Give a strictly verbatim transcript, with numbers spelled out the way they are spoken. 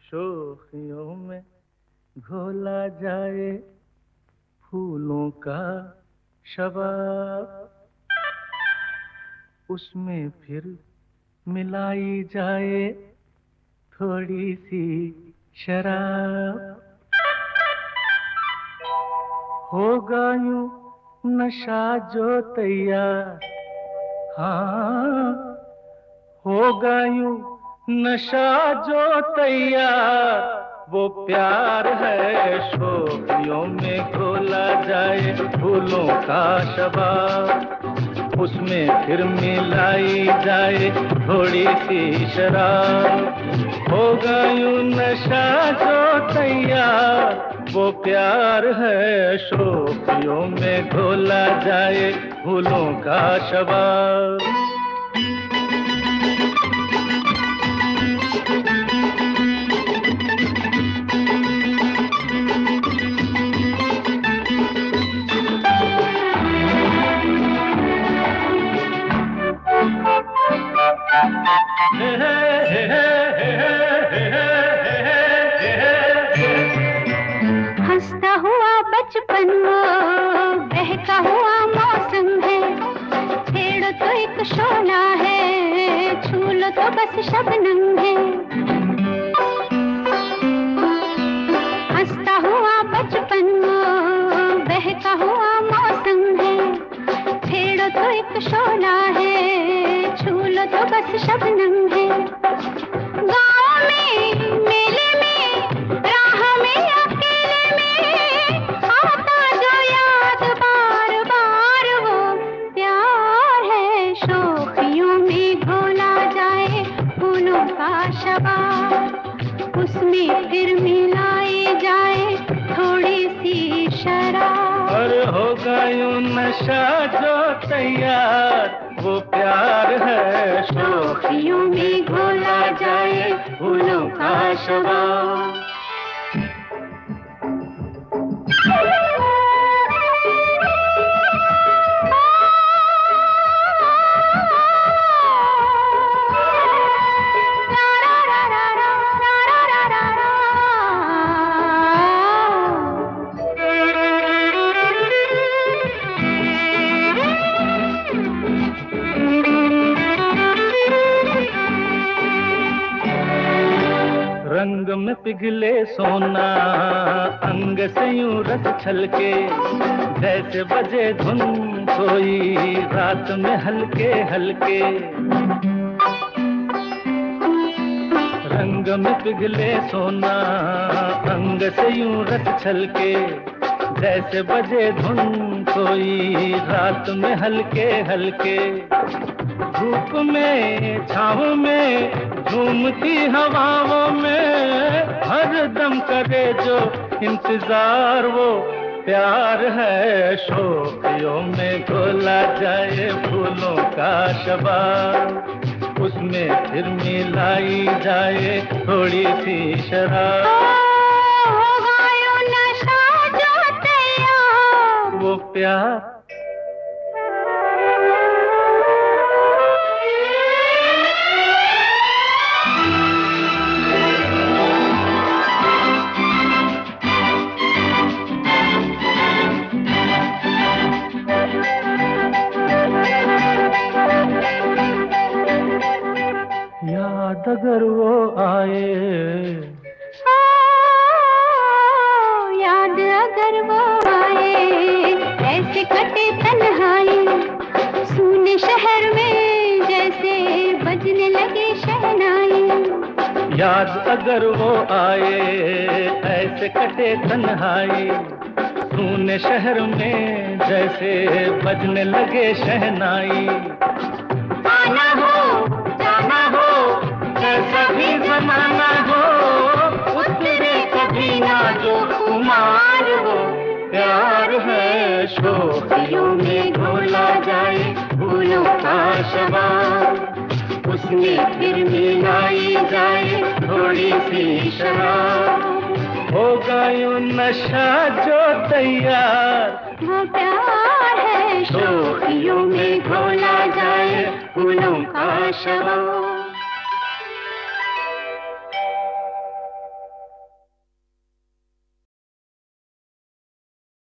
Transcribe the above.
शोखियों में घोला जाए फूलों का शबाब, उसमें फिर मिलाई जाए थोड़ी सी शराब। होगा यूं नशा जो तैयार, हाँ होगा यूं नशा जो तैयार, वो प्यार है शोखियों में घोला जाए फूलों का शबाब, उसमें फिर मिलाई जाए थोड़ी सी शराब। होगा यूं नशा जो तैयार, वो प्यार है शोखियों में घोला जाए फूलों का शबाब। हंसता हुआ बचपन वो बहका हुआ मौसम है, छेड़ो तो एक शोला है, छू लो तो बस शबनम है। हंसता हुआ बचपन वो बहका हुआ मौसम है, छेड़ो तो एक शोला है, छू लो तो बस शबनम है। गाँव में मेले में राह में अकेले में आता जो याद बार बार, वो प्यार है शोखियों में घोला जाए फूलों का शबाब, उसमें फिर मिलाई जाए थोड़ी सी शराब। और होगा यूं नशा जो तैयार, वो प्यार है शोखियों में घोला जाए फूलों का शबाब। रंग में पिघले सोना अंग से यूं रस छलके, जैसे बजे धुन कोई रात में हल्के हल्के। रंग में पिघले सोना अंग से यूं रस छलके, जैसे बजे धुन कोई रात में हल्के हल्के। धूप में छाँव में झूमती हवाओं में हर दम करे जो इंतजार, वो प्यार है शोखियों में घोला जाए फूलों का शबाब, उसमें फिर मिलाई जाए थोड़ी सी शराब। होगा यूं नशा जो तैयार, वो प्यार याद अगर वो आए, याद अगर वो आए, ऐसे कटे तन्हाई सूने शहर में जैसे बजने लगे शहनाई। याद अगर वो आए ऐसे कटे तन्हाई सूने शहर में जैसे बजने लगे शहनाई। आना हो जाना हो कैसा भी जमाना हो, उतरे कभी ना जो कुमार हो, प्यार है शोखियों में घोला जाए फूलों का शबाब, उसमें फिर मिलाई जाए थोड़ी सी शराब। होगा यूं नशा जो तैयार, वो प्यार है शोखियों में घोला जाए फूलों का शबाब।